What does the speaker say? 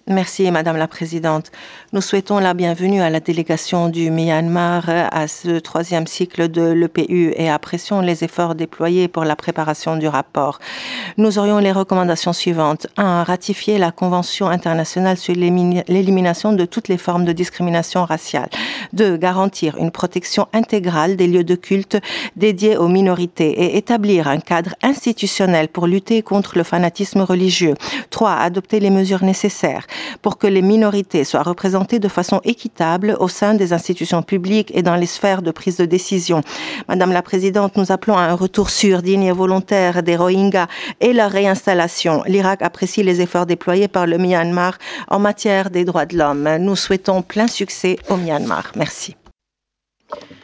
Merci, Madame la Présidente. Nous souhaitons la bienvenue à la délégation du Myanmar à ce troisième cycle de l'EPU et apprécions les efforts déployés pour la préparation du rapport. Nous aurions les recommandations suivantes. 1. Ratifier la Convention internationale sur l'élimination de toutes les formes de discrimination raciale. 2. Garantir une protection intégrale des lieux de culte dédiés aux minorités et établir un cadre institutionnel pour lutter contre le fanatisme religieux. 3. Adopter les mesures nécessaires pour que les minorités soient représentées de façon équitable au sein des institutions publiques et dans les sphères de prise de décision. Madame la Présidente, nous appelons à un retour sûr, digne et volontaire des Rohingyas et leur réinstallation. L'Irak apprécie les efforts déployés par le Myanmar en matière des droits de l'homme. Nous souhaitons plein succès au Myanmar. Merci.